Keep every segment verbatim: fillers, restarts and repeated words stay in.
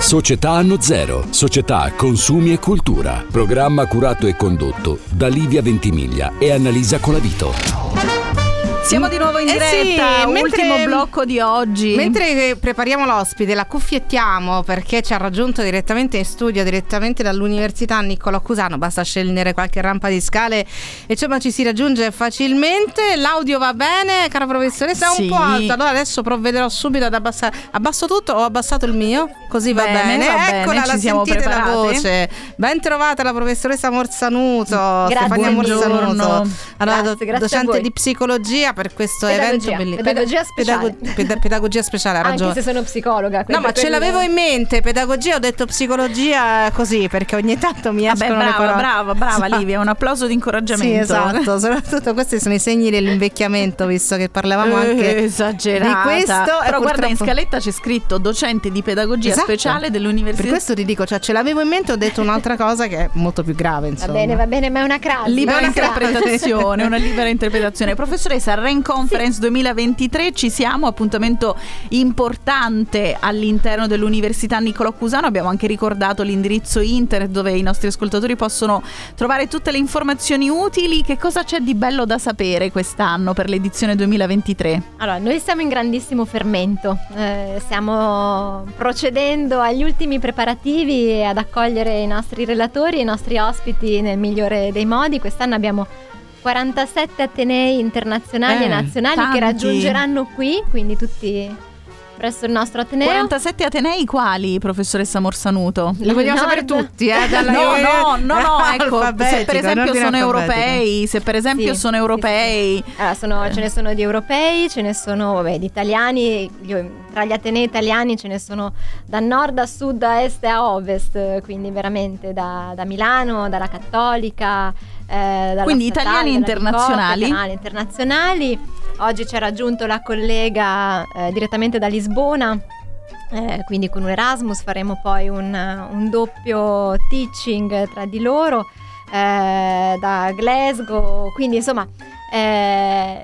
Società Anno Zero, società consumi e cultura. Programma curato e condotto da Livia Ventimiglia e Annalisa Colavito. Siamo di nuovo in eh diretta, sì, ultimo mentre, blocco di oggi. Mentre prepariamo l'ospite, la cuffiettiamo perché ci ha raggiunto direttamente in studio, direttamente dall'Università Niccolò Cusano. Basta scendere qualche rampa di scale e insomma ci si raggiunge facilmente. L'audio va bene, cara professoressa? È sì. un po' alto, allora adesso provvederò subito ad abbassare. Abbasso tutto o ho abbassato il mio? Così va bene, bene, va eccola, bene, la ci siamo sentite preparate. la voce. Ben trovata la professoressa Morsanuto, Grazie, Stefania buongiorno. Morsanuto. Allora, Grazie, grazie a docente voi. di psicologia per questo Pedagogia, evento bellissimo. pedagogia speciale. Pedago- peda- pedagogia speciale, ha ragione. Anche se sono psicologa. No, ma ce quello- l'avevo in mente, pedagogia, ho detto psicologia così, perché ogni tanto mi Vabbè, escono le brava, parole. brava, brava Esatto. Livia, un applauso di incoraggiamento. Sì, esatto, soprattutto questi sono i segni dell'invecchiamento, visto che parlavamo anche Eh, esagerata. di questo. Però e guarda, in purtroppo- scaletta c'è scritto docente di pedagogia Esatto. speciale dell'Università. Per questo ti dico, cioè ce l'avevo in mente, ho detto un'altra cosa che è molto più grave, Va insomma. bene, va bene, ma è una crasi. Libera è una crasi. interpretazione, una libera interpretazione. Professoressa, Rain Conference sì. duemilaventitré, ci siamo, appuntamento importante all'interno dell'Università Niccolò Cusano. Abbiamo anche ricordato l'indirizzo internet dove i nostri ascoltatori possono trovare tutte le informazioni utili. Che cosa c'è di bello da sapere quest'anno per l'edizione duemilaventitré? Allora, noi siamo in grandissimo fermento, eh, stiamo procedendo agli ultimi preparativi ad accogliere i nostri relatori e i nostri ospiti nel migliore dei modi. Quest'anno abbiamo quarantasette atenei internazionali Eh, e nazionali tanti. che raggiungeranno qui, quindi tutti presso il nostro ateneo. quarantasette atenei quali, professoressa Morsanuto? Li vogliamo Nord. sapere tutti, eh? Dalla No, no, no, no, ecco, se per Alfabetico, esempio in ordine sono alfabetico. europei, se per esempio Sì, sono sì, europei. sì. Allora, sono- ce ne sono di europei, ce ne sono vabbè, di italiani. Io- tra gli atenei italiani ce ne sono da nord a sud, da est a ovest, quindi veramente da, da Milano, dalla Cattolica, eh, dalla Quindi Statale, italiani dalla internazionali. Bicocca, italiani internazionali. Oggi ci ha raggiunto la collega eh, direttamente da Lisbona. Eh, quindi con un Erasmus faremo poi un, un doppio teaching tra di loro eh, da Glasgow, quindi insomma eh,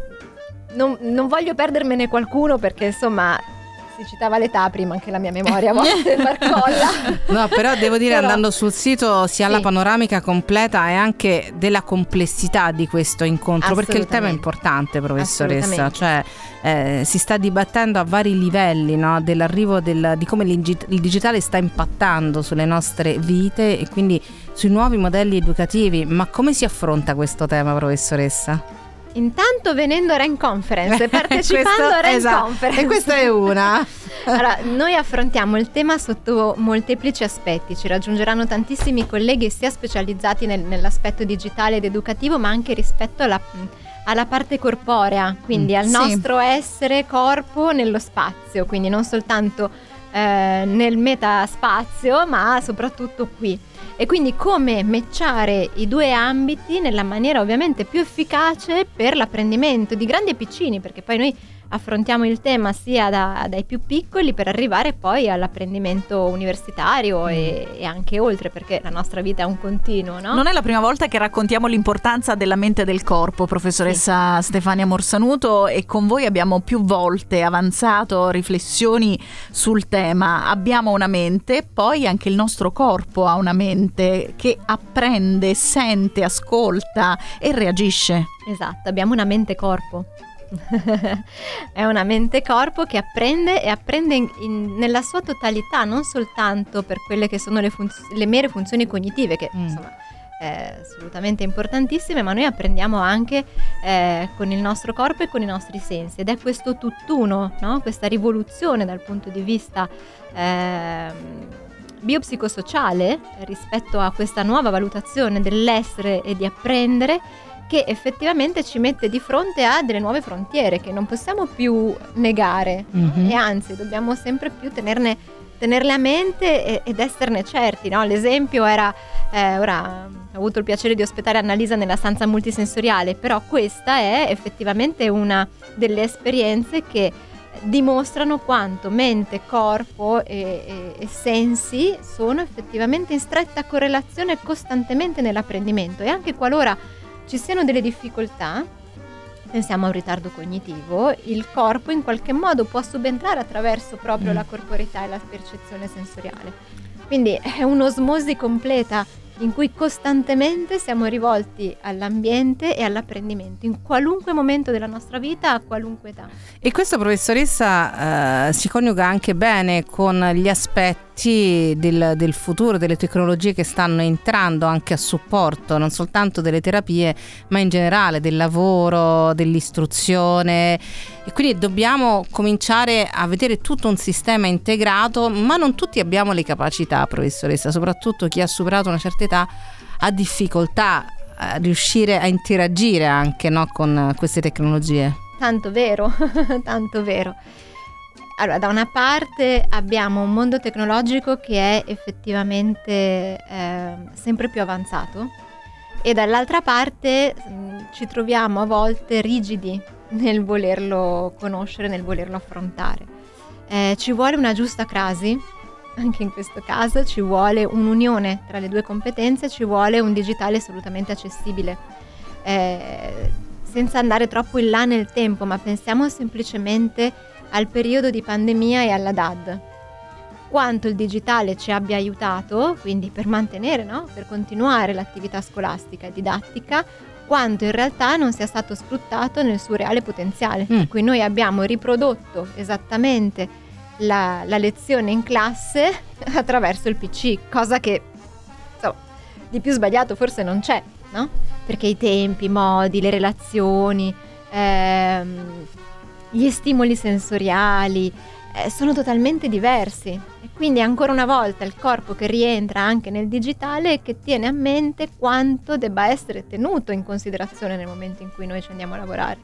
non, non voglio perdermene qualcuno perché insomma si citava l'età prima, anche la mia memoria a volte barcolla. No, però devo dire, Però- andando sul sito si ha Sì. la panoramica completa e anche della complessità di questo incontro, perché il tema è Assolutamente. importante, professoressa, Assolutamente. cioè eh, si sta dibattendo a vari livelli, no, dell'arrivo del, di come l'igi- il digitale sta impattando sulle nostre vite e quindi sui nuovi modelli educativi. Ma come si affronta questo tema, professoressa? Intanto venendo a Rain Conference, partecipando Questo- a Rain esatto. Conference. E questa è una. Allora, noi affrontiamo il tema sotto molteplici aspetti. Ci raggiungeranno tantissimi colleghi sia specializzati nel- nell'aspetto digitale ed educativo, ma anche rispetto alla, alla parte corporea, quindi Mm, al sì. nostro essere corpo nello spazio, quindi non soltanto eh, nel metaspazio, ma soprattutto qui. E quindi come matchare i due ambiti nella maniera ovviamente più efficace per l'apprendimento di grandi e piccini, perché poi noi affrontiamo il tema sia da- dai più piccoli per arrivare poi all'apprendimento universitario e, e anche oltre, perché la nostra vita è un continuo, no? Non è la prima volta che raccontiamo l'importanza della mente e del corpo, professoressa Stefania Morsanuto, e con voi abbiamo più volte avanzato riflessioni sul tema. Abbiamo una mente, poi anche il nostro corpo ha una mente che apprende, sente, ascolta e reagisce. Esatto, abbiamo una mente-corpo. È una mente-corpo che apprende e apprende in- in- nella sua totalità, non soltanto per quelle che sono le, funz- le mere funzioni cognitive, che Mm. insomma eh, assolutamente importantissime, ma noi apprendiamo anche eh, con il nostro corpo e con i nostri sensi, ed è questo tutt'uno, no? Questa rivoluzione dal punto di vista ehm, biopsicosociale rispetto a questa nuova valutazione dell'essere e di apprendere, che effettivamente ci mette di fronte a delle nuove frontiere che non possiamo più negare, Mhm. e anzi dobbiamo sempre più tenerne, tenerle a mente e- ed esserne certi, no? L'esempio era, eh, ora ho avuto il piacere di ospitare Annalisa nella stanza multisensoriale, però questa è effettivamente una delle esperienze che dimostrano quanto mente, corpo e, e- e sensi sono effettivamente in stretta correlazione costantemente nell'apprendimento, e anche qualora ci siano delle difficoltà, pensiamo a un ritardo cognitivo, il corpo in qualche modo può subentrare attraverso proprio mm. la corporeità e la percezione sensoriale. Quindi è un'osmosi completa in cui costantemente siamo rivolti all'ambiente e all'apprendimento in qualunque momento della nostra vita, a qualunque età. E questo, professoressa, eh, si coniuga anche bene con gli aspetti del, del futuro, delle tecnologie che stanno entrando anche a supporto non soltanto delle terapie, ma in generale del lavoro, dell'istruzione, e quindi dobbiamo cominciare a vedere tutto un sistema integrato, ma non tutti abbiamo le capacità, professoressa, soprattutto chi ha superato una certa età ha difficoltà a riuscire a interagire anche, no, con queste tecnologie. Tanto vero, tanto vero. Allora, da una parte abbiamo un mondo tecnologico che è effettivamente eh, sempre più avanzato, e dall'altra parte mh, ci troviamo a volte rigidi nel volerlo conoscere, nel volerlo affrontare. Eh, ci vuole una giusta crasi. Anche in questo caso ci vuole un'unione tra le due competenze, ci vuole un digitale assolutamente accessibile, eh, senza andare troppo in là nel tempo, ma pensiamo semplicemente al periodo di pandemia e alla D A D. Quanto il digitale ci abbia aiutato, quindi per mantenere, no? per continuare l'attività scolastica e didattica, quanto in realtà non sia stato sfruttato nel suo reale potenziale. Mm. Per cui noi abbiamo riprodotto esattamente La, la lezione in classe attraverso il P C, cosa che insomma, di più sbagliato forse non c'è, no? Perché i tempi, i modi, le relazioni, ehm, gli stimoli sensoriali eh, sono totalmente diversi, e quindi ancora una volta il corpo che rientra anche nel digitale e che tiene a mente quanto debba essere tenuto in considerazione nel momento in cui noi ci andiamo a lavorare.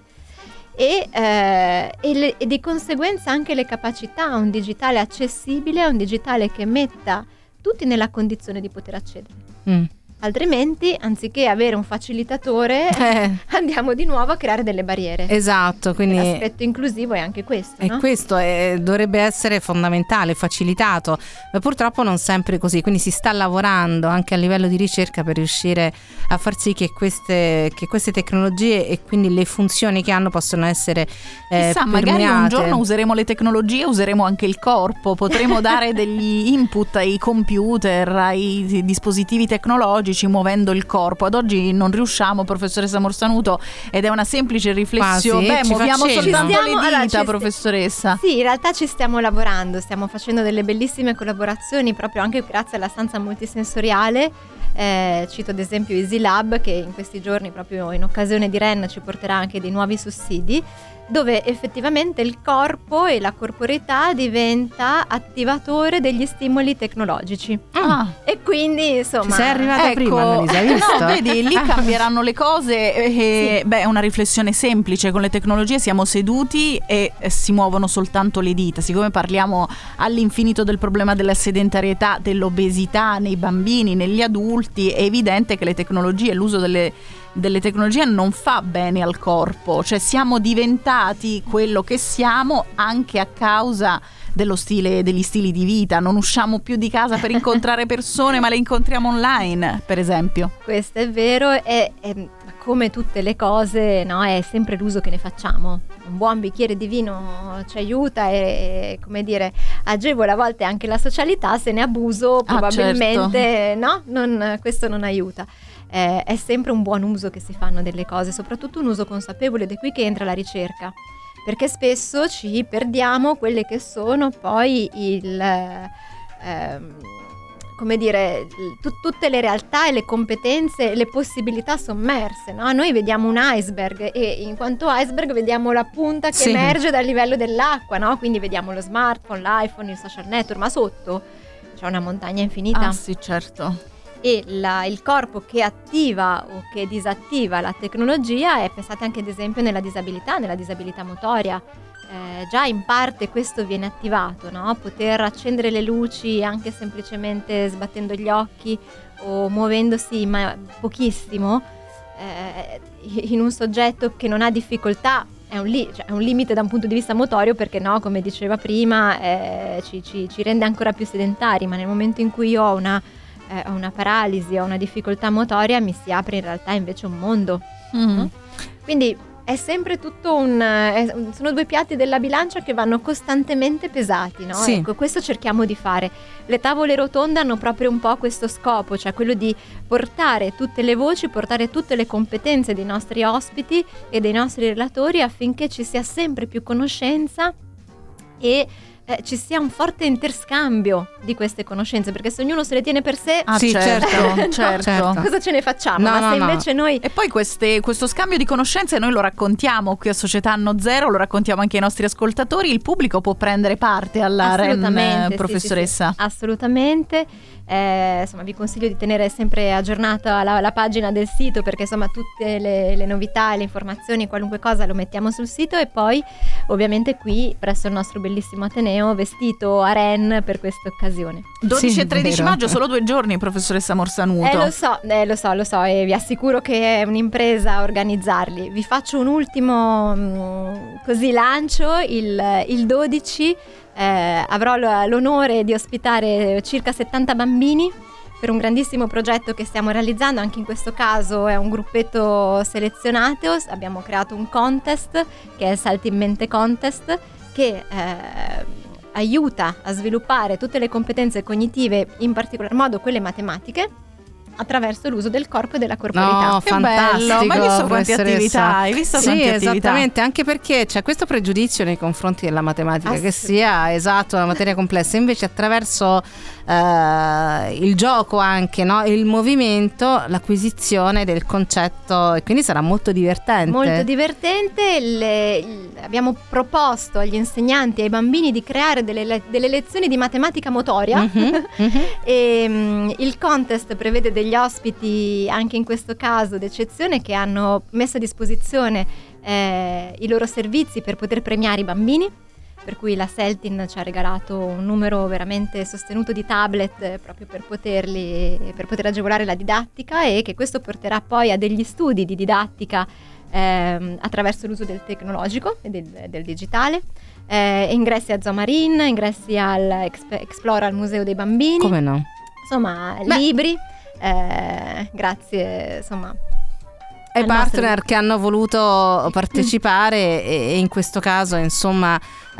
E, eh, e, le, e di conseguenza anche le capacità a un digitale accessibile, a un digitale che metta tutti nella condizione di poter accedere. Mm. Altrimenti, anziché avere un facilitatore, eh. andiamo di nuovo a creare delle barriere. Esatto, quindi l'aspetto inclusivo è anche questo. E no? questo è, dovrebbe essere fondamentale, facilitato, ma purtroppo non sempre così. Quindi si sta lavorando anche a livello di ricerca per riuscire a far sì che queste, che queste tecnologie e quindi le funzioni che hanno possono essere eh, Chissà, permeate. Magari un giorno useremo le tecnologie, useremo anche il corpo, potremo dare degli input ai computer, ai dispositivi tecnologici, muovendo il corpo. Ad oggi non riusciamo, professoressa Morsanuto, ed è una semplice riflessione. Quasi, Beh, muoviamo facendo. soltanto Stiamo, le dita, allora, professoressa. Sì, in realtà ci stiamo lavorando, stiamo facendo delle bellissime collaborazioni proprio anche grazie alla stanza multisensoriale. Eh, cito ad esempio Easy Lab, che in questi giorni, proprio in occasione di Ren, ci porterà anche dei nuovi sussidi, dove effettivamente il corpo e la corporeità diventa attivatore degli stimoli tecnologici. Ah. E quindi insomma ci sei arrivata ecco, prima, Annalisa, hai visto? No, vedi, lì cambieranno le cose e, sì. Beh, è una riflessione semplice. Con le tecnologie siamo seduti e si muovono soltanto le dita. Siccome parliamo all'infinito del problema della sedentarietà, dell'obesità nei bambini, negli adulti, è evidente che le tecnologie, l'uso delle delle tecnologie non fa bene al corpo, cioè siamo diventati quello che siamo anche a causa dello stile, degli stili di vita. Non usciamo più di casa per incontrare persone, ma le incontriamo online, per esempio. Questo è vero, e, e come tutte le cose, no, è sempre l'uso che ne facciamo. Un buon bicchiere di vino ci aiuta e, come dire, agevola a volte anche la socialità. Se ne abuso probabilmente, ah, certo. no, non, questo non aiuta. Eh, è sempre un buon uso che si fanno delle cose, soprattutto un uso consapevole, ed è qui che entra la ricerca, perché spesso ci perdiamo quelle che sono poi il ehm, come dire t- tutte le realtà e le competenze, le possibilità sommerse, no? Noi vediamo un iceberg e in quanto iceberg vediamo la punta che sì. emerge dal livello dell'acqua, no? Quindi vediamo lo smartphone, l'iPhone, il social network, ma sotto c'è una montagna infinita. Ah sì, certo. E la, il corpo che attiva o che disattiva la tecnologia è, pensate anche ad esempio nella disabilità, nella disabilità motoria. Eh, già in parte questo viene attivato, no? Poter accendere le luci anche semplicemente sbattendo gli occhi o muovendosi ma pochissimo eh, in un soggetto che non ha difficoltà. È un, li- cioè è un limite da un punto di vista motorio, perché no, come diceva prima, eh, ci, ci, ci rende ancora più sedentari, ma nel momento in cui io ho una Eh, ho una paralisi, ho una difficoltà motoria, mi si apre in realtà invece un mondo. Mm-hmm. no? Quindi è sempre tutto un è, sono due piatti della bilancia che vanno costantemente pesati, no? Sì. Ecco, questo cerchiamo di fare. Le tavole rotonde hanno proprio un po' questo scopo, cioè quello di portare tutte le voci, portare tutte le competenze dei nostri ospiti e dei nostri relatori affinché ci sia sempre più conoscenza e Eh, ci sia un forte interscambio di queste conoscenze, perché se ognuno se le tiene per sé, Ah, Sì, certo, certo, certo. certo. cosa ce ne facciamo? No, Ma no, se no. invece noi E poi queste, questo scambio di conoscenze noi lo raccontiamo qui a Società Anno Zero, lo raccontiamo anche ai nostri ascoltatori, il pubblico può prendere parte alla R E N, Assolutamente, sì, professoressa. sì, sì. Assolutamente. Eh, insomma, vi consiglio di tenere sempre aggiornata la, la pagina del sito, perché insomma tutte le, le novità e le informazioni, qualunque cosa lo mettiamo sul sito, e poi ovviamente qui presso il nostro bellissimo Ateneo vestito a Ren per questa occasione. dodici Sì, e tredici vero. maggio, solo due giorni, professoressa Morsanuto. Eh lo so, eh, lo so, lo so, e vi assicuro che è un'impresa organizzarli. Vi faccio un ultimo mh, così lancio, il, il dodici eh, avrò l- l'onore di ospitare circa settanta bambini per un grandissimo progetto che stiamo realizzando. Anche in questo caso è un gruppetto selezionato, abbiamo creato un contest che è il Salti in Mente Contest, che eh, aiuta a sviluppare tutte le competenze cognitive, in particolar modo quelle matematiche, attraverso l'uso del corpo e della corporalità. No, Che fantastico. bello, ma hai visto quante professoressa. attività? Hai visto sì, quante attività? esattamente, anche perché c'è questo pregiudizio nei confronti della matematica, che sia esatto una materia complessa, invece attraverso eh, il gioco anche, no? Il movimento, l'acquisizione del concetto, e quindi sarà molto divertente. Molto divertente. Le- il- abbiamo proposto agli insegnanti e ai bambini di creare delle, le- delle lezioni di matematica motoria. Mhm, mhm. E, mm, il contest prevede degli ospiti anche in questo caso d'eccezione che hanno messo a disposizione eh, i loro servizi per poter premiare i bambini, per cui la Seltin ci ha regalato un numero veramente sostenuto di tablet eh, proprio per poterli per poter agevolare la didattica, e che questo porterà poi a degli studi di didattica ehm, attraverso l'uso del tecnologico e del, del digitale. Eh, ingressi a Zoomarin, ingressi al Exp- Explora al Museo dei Bambini, Come no? insomma Beh. libri, eh, grazie insomma E al partner nostro- che hanno voluto partecipare e, e in questo caso insomma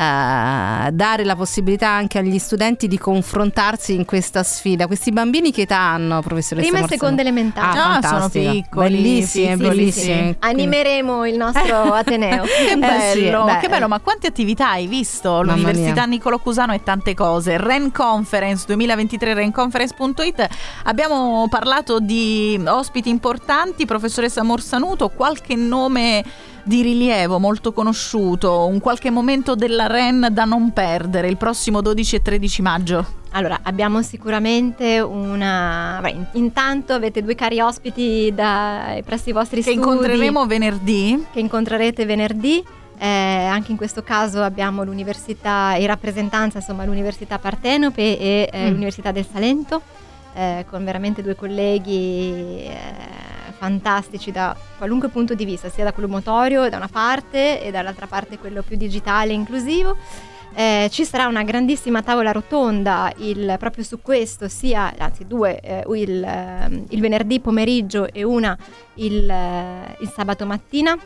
eh, dare la possibilità anche agli studenti di confrontarsi in questa sfida. Questi bambini che età hanno, professoressa prima e Morsanuto? seconda elementare. Ah, Ah, sono fantastico. piccoli, Bellissimi, sì, sì, bellissimi. sì. Animeremo il nostro Ateneo. Che Eh, bello, sì, beh. che bello, ma quante attività hai visto? Mamma L'Università mia. Niccolò Cusano e tante cose. R E N Conference duemilaventitré, renconference punto it. Abbiamo parlato di ospiti importanti, professoressa Morsanuto, qualche nome di rilievo molto conosciuto, un qualche momento della R E N da non perdere il prossimo dodici e tredici maggio. Allora, abbiamo sicuramente una... beh, in- intanto avete due cari ospiti da... presso i vostri Che studi incontreremo venerdì. che incontrerete venerdì. Eh, anche in questo caso abbiamo l'università, in rappresentanza insomma l'Università Partenope e eh, Mm. l'Università del Salento, eh, con veramente due colleghi eh, fantastici da qualunque punto di vista, sia da quello motorio da una parte e dall'altra parte quello più digitale e inclusivo. Eh, ci sarà una grandissima tavola rotonda il, proprio su questo, sia anzi due, eh, il, eh, il venerdì pomeriggio e una il, eh, il sabato mattina,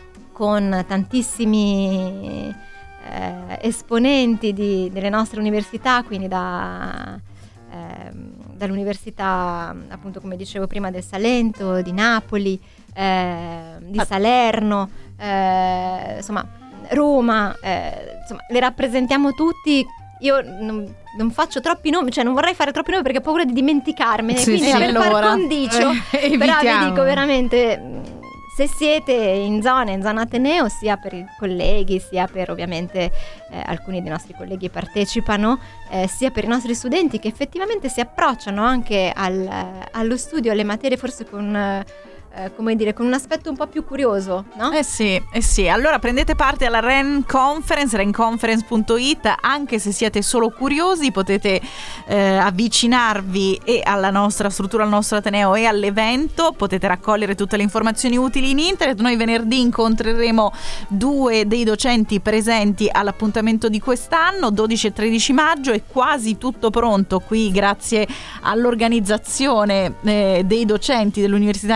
con tantissimi eh, esponenti di, delle nostre università, quindi da, ehm, dall'università appunto come dicevo prima del Salento, di Napoli, eh, di Salerno, eh, insomma Roma, eh, insomma le rappresentiamo tutti. Io non, non faccio troppi nomi, cioè non vorrei fare troppi nomi perché ho paura di dimenticarmene, Sì, quindi sì. per Allora. par condicio Eh, però vi evitiamo. dico veramente, mh, se siete in zona, in zona Ateneo, sia per i colleghi, sia per ovviamente eh, alcuni dei nostri colleghi partecipano, eh, sia per i nostri studenti che effettivamente si approcciano anche al, allo studio, alle materie forse con... eh, come dire, con un aspetto un po' più curioso, no? Eh sì, eh sì, allora prendete parte alla R E N Conference, renconference punto it, anche se siete solo curiosi potete eh, avvicinarvi e alla nostra struttura, al nostro Ateneo e all'evento, potete raccogliere tutte le informazioni utili in internet. Noi venerdì incontreremo due dei docenti presenti all'appuntamento di quest'anno, dodici e tredici maggio, è quasi tutto pronto qui grazie all'organizzazione eh, dei docenti dell'Università Niccolò Cusano.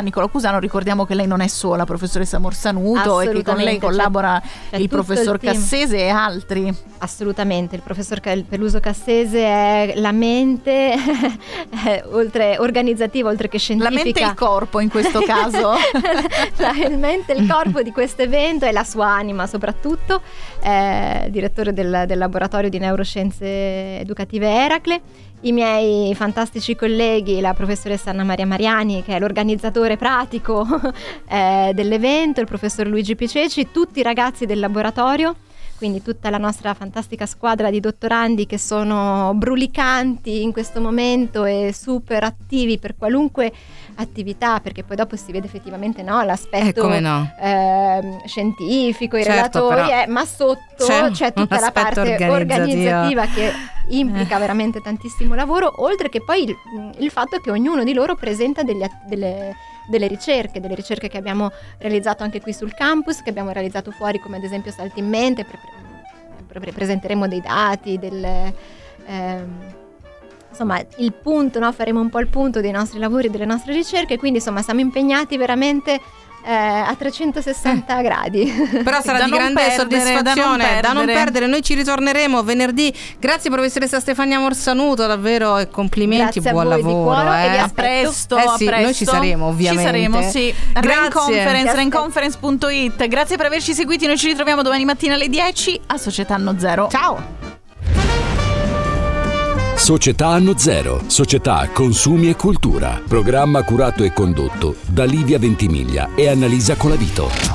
Morsano. Ricordiamo che lei non è sola, professoressa Morsanuto, e che con lei collabora c'è il tutto professor il team. Cassese e altri. Assolutamente, il professor Peluso Cassese è la mente oltre organizzativa, oltre che scientifica. La mente e il corpo in questo caso. La il mente e il corpo di questo evento e la sua anima soprattutto, è direttore del, del laboratorio di neuroscienze educative Eracle. I miei fantastici colleghi, la professoressa Anna Maria Mariani, che è l'organizzatore pratico eh, dell'evento, il professor Luigi Piceci, tutti i ragazzi del laboratorio, quindi tutta la nostra fantastica squadra di dottorandi che sono brulicanti in questo momento e super attivi per qualunque attività, perché poi dopo si vede effettivamente, no, l'aspetto eh, come no. eh, scientifico, i certo, relatori, però eh, ma sotto c'è, c'è tutta la parte organizzativa, organizzativa che implica veramente tantissimo lavoro, oltre che poi il, il fatto che ognuno di loro presenta degli, delle, delle ricerche, delle ricerche che abbiamo realizzato anche qui sul campus, che abbiamo realizzato fuori, come ad esempio Salti in Mente, pre- pre- pre- presenteremo dei dati, del, ehm, insomma il punto, no? Faremo un po' il punto dei nostri lavori, delle nostre ricerche, quindi insomma siamo impegnati veramente Eh, a trecentosessanta eh. gradi. Però sarà da di grande perdere, soddisfazione, da non, da non perdere. Noi ci ritorneremo venerdì. Grazie professoressa Stefania Morsanuto, davvero, e complimenti. Grazie buon a voi lavoro, di cuore, eh. e vi A aspetto. presto, Eh a sì, presto. noi ci saremo, ovviamente. Ci saremo, sì. Grazie. Rain Conference, Ti rain conference punto it. Grazie per averci seguiti. Noi ci ritroviamo domani mattina alle dieci a Società Anno Zero. Ciao. Società Anno Zero, società consumi e cultura. Programma curato e condotto da Livia Ventimiglia e Annalisa Colavito.